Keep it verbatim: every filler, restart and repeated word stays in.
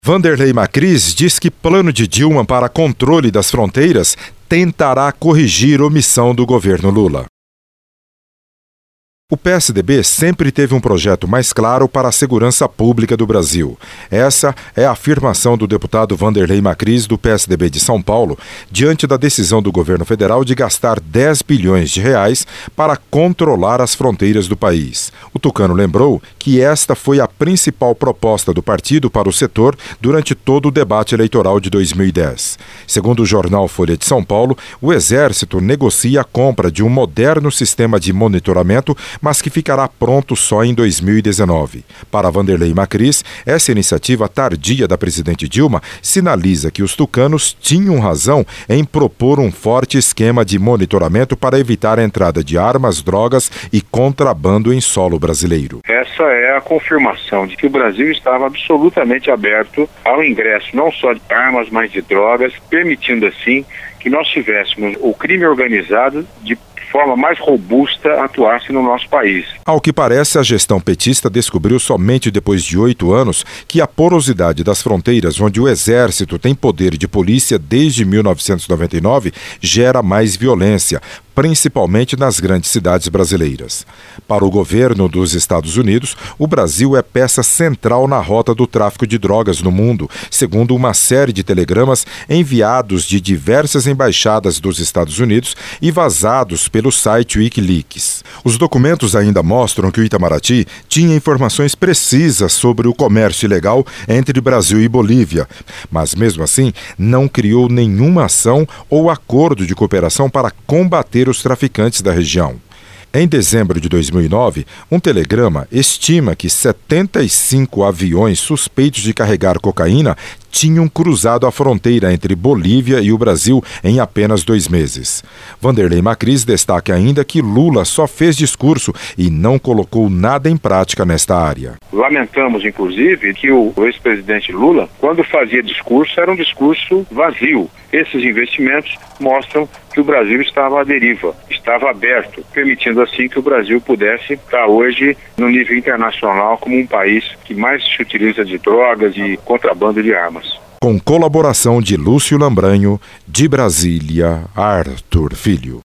Vanderlei Macris diz que plano de Dilma para controle das fronteiras tentará corrigir omissão do governo Lula. O P S D B sempre teve um projeto mais claro para a segurança pública do Brasil. Essa é a afirmação do deputado Vanderlei Macris, do P S D B de São Paulo, diante da decisão do governo federal de gastar dez bilhões de reais para controlar as fronteiras do país. O tucano lembrou que esta foi a principal proposta do partido para o setor durante todo o debate eleitoral de dois mil e dez. Segundo o jornal Folha de São Paulo, o Exército negocia a compra de um moderno sistema de monitoramento, mas que ficará pronto só em dois mil e dezenove. Para Vanderlei Macris, essa iniciativa tardia da presidente Dilma sinaliza que os tucanos tinham razão em propor um forte esquema de monitoramento para evitar a entrada de armas, drogas e contrabando em solo brasileiro. Essa é a confirmação de que o Brasil estava absolutamente aberto ao ingresso não só de armas, mas de drogas, permitindo assim que nós tivéssemos o crime organizado de forma mais robusta atuasse no nosso país. Ao que parece, a gestão petista descobriu somente depois de oito anos que a porosidade das fronteiras, onde o Exército tem poder de polícia desde mil novecentos e noventa e nove, gera mais violência, principalmente nas grandes cidades brasileiras. Para o governo dos Estados Unidos, o Brasil é peça central na rota do tráfico de drogas no mundo, segundo uma série de telegramas enviados de diversas embaixadas dos Estados Unidos e vazados pelo site Wikileaks. Os documentos ainda mostram que o Itamaraty tinha informações precisas sobre o comércio ilegal entre Brasil e Bolívia, mas mesmo assim não criou nenhuma ação ou acordo de cooperação para combater os traficantes da região. Em dezembro de dois mil e nove, um telegrama estima que setenta e cinco aviões suspeitos de carregar cocaína tinham cruzado a fronteira entre Bolívia e o Brasil em apenas dois meses. Vanderlei Macris destaca ainda que Lula só fez discurso e não colocou nada em prática nesta área. Lamentamos, inclusive, que o ex-presidente Lula, quando fazia discurso, era um discurso vazio. Esses investimentos mostram que o Brasil estava à deriva, estava aberto, permitindo assim que o Brasil pudesse estar hoje no nível internacional como um país que mais se utiliza de drogas e contrabando de armas. Com colaboração de Lúcio Lambranho, de Brasília, Arthur Filho.